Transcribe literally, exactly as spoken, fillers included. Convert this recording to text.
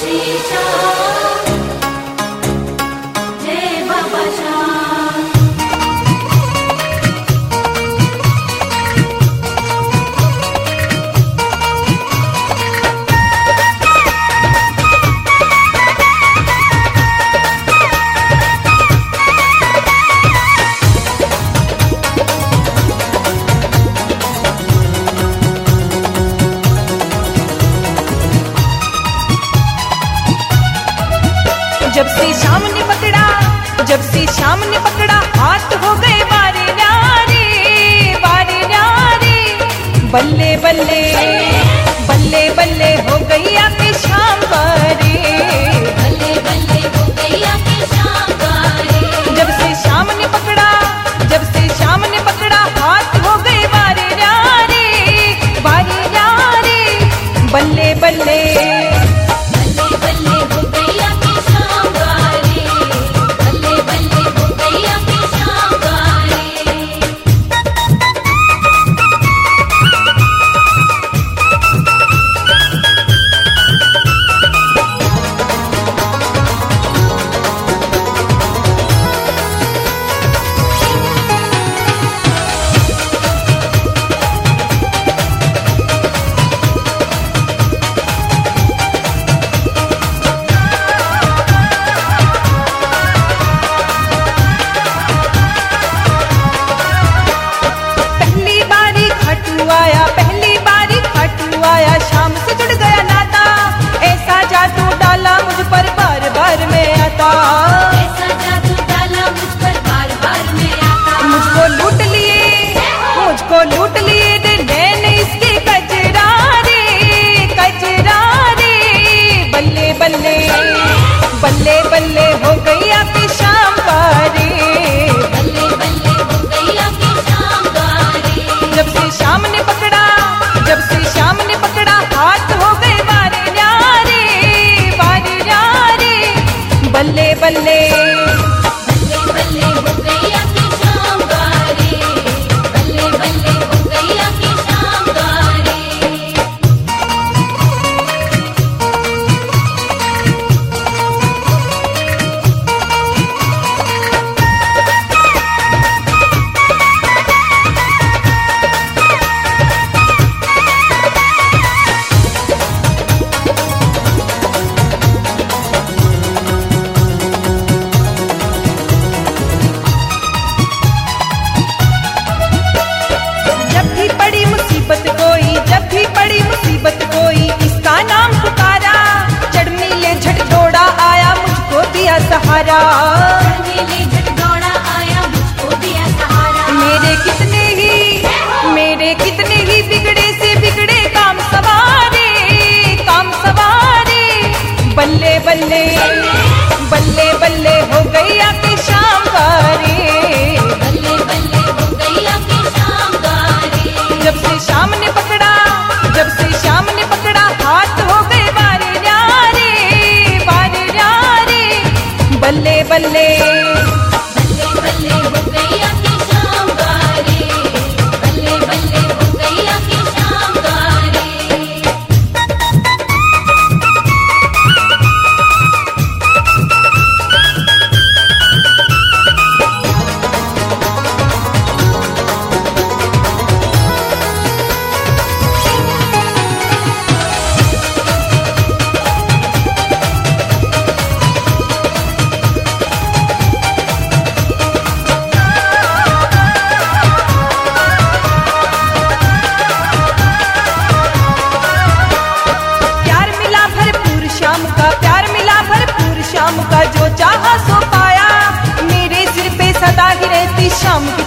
श्री श्याम, जय बाबा श्याम। जब से शाम ने पकड़ा, जब से शाम ने पकड़ा हाथ हो गए बारे न्यारे, बारे न्यारे। बल्ले बल्ले बल्ले बल्ले हो गई आपकी शाम बारे, बल्ले बल्ले हो गई आपकी शाम बारे। जब से शाम ने पकड़ा, जब से शाम ने पकड़ा हाथ हो गए बारे न्यारे, बारे न्यारे। बल्ले बल्ले बल्ले बल्ले हो गई आपकी शाम बारे, बल्ले बल्ले हो गई आपकी शाम बारे। पहली बारी खाटू आया, पहली बारी खाटू आया, शाम से जुड़ गया नाता। ऐसा जादू डाला मुझ पर बार बार मैं आता, ऐसा जादू डाला मुझ पर बार बार मैं आता। मुझको लूट लिए, मुझको लूट लिए रे नैन इसके कजरारे, कजरारे। बल्ले बल्ले बल्ले बल्ले हो गई आपकी शाम बारे, बल्ले बल्ले हो गई आपकी शाम बारे। जब से शाम ने पकड़ा, जब से शाम ने पकड़ा हाथ हो गए बारे न्यारे, बारे न्यारे। बल्ले बल्ले बल्ले बल्ले हो गई आपकी शाम बारे, बल्ले बल्ले हो गई आपकी शाम बारे। जब भी पड़ी मुसीबत कोई, जब भी पड़ी मुसीबत कोई, इसका नाम पुकारा। चढ़ मिले झट दौड़ा आया, मुझको दिया सहारा। मेले झट दौड़ा आया, मुझको दिया सहारा। मेरे कितने ही, मेरे कितने ही बिगड़े से बिगड़े काम सवारे, काम सवारे। बल्ले बल्ले बल्ले बल्ले हो गई आपकी शाम बारे, बल्ले बल्ले हो गई आपकी शाम बारे। जब से शाम ने पकड़ा, जब से शाम ने पकड़ा हाथ हो गए बारे न्यारे, बारे न्यारे। बल्ले बल्ले बल्ले बल्ले हो गई आपकी शाम बारे, बल्ले बल्ले हो गई आपकी शाम बारे। प्यार मिला भरपूर शाम का, प्यार मिला भरपूर शाम का, जो चाहा सो पाया। मेरे सिर पे सदा ही रहती शाम की